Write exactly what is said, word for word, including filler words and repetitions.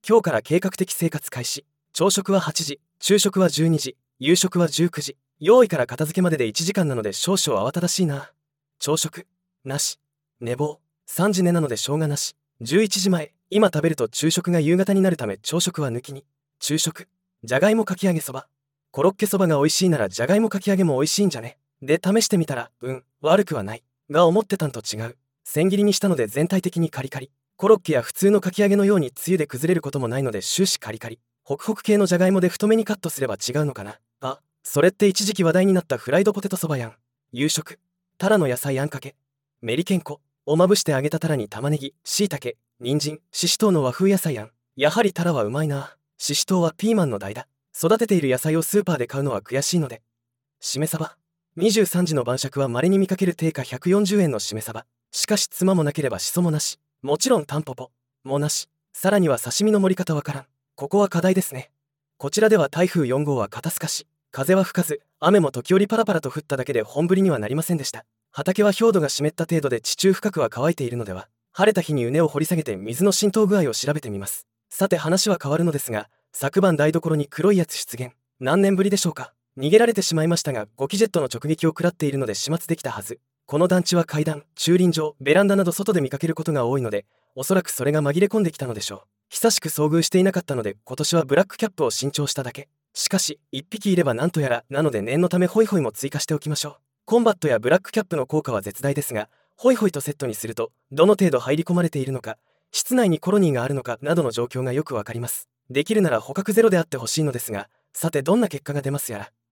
今日から計画的生活開始。朝食ははちじ、昼食はじゅうにじ、夕食はじゅうくじ。用意から片付けまででいちじかんなので少々慌ただしいな。朝食なし。寝坊。さんじ寝なのでしょうがなし。じゅういちじまえ。今食べると昼食が夕方になるため朝食は抜きに。昼食じゃがいもかき揚げそば。コロッケそばが美味しいならじゃがいもかき揚げも美味しいんじゃね。で試してみたらうん悪くはないが思ってたんと違う。千切りにしたので全体的にカリカリ。コロッケや普通のかき揚げのようにつゆで崩れることもないので終始カリカリ。ホクホク系のじゃがいもで太めにカットすれば違うのかな。あ、それって一時期話題になったフライドポテトそばやん。夕食タラの野菜あんかけ。メリケン粉をまぶして揚げたタラに玉ねぎ、椎茸、人参、ししとうの和風野菜やん。やはりタラはうまいな。ししとうはピーマンの代だ。育てている野菜をスーパーで買うのは悔しいので。しめ鯖にじゅうさんじの晩酌は稀に見かける定価ひゃくよんじゅうえんのしめ鯖。しかし妻もなければしそもなし。もちろんタンポポもなし。さらには刺身の盛り方わからん。ここは課題ですね。こちらでは台風よんごうは肩透かし。風は吹かず、雨も時折パラパラと降っただけで本降りにはなりませんでした。畑は表土が湿った程度で地中深くは乾いているのでは。晴れた日に畝を掘り下げて水の浸透具合を調べてみます。さて話は変わるのですが、昨晩台所に黒いやつ出現。何年ぶりでしょうか。逃げられてしまいましたが、ゴキジェットの直撃を食らっているので始末できたはず。この団地は階段、駐輪場、ベランダなど外で見かけることが多いので、おそらくそれが紛れ込んできたのでしょう。久しく遭遇していなかったので、今年はブラックキャップを新調しただけ。しかし一匹いればなんとやらなので念のためホイホイも追加しておきましょう。コンバットやブラックキャップの効果は絶大ですが、ホイホイとセットにするとどの程度入り込まれているのか、室内にコロニーがあるのかなどの状況がよくわかります。できるなら捕獲ゼロであってほしいのですが、さてどんな結果が出ますやら。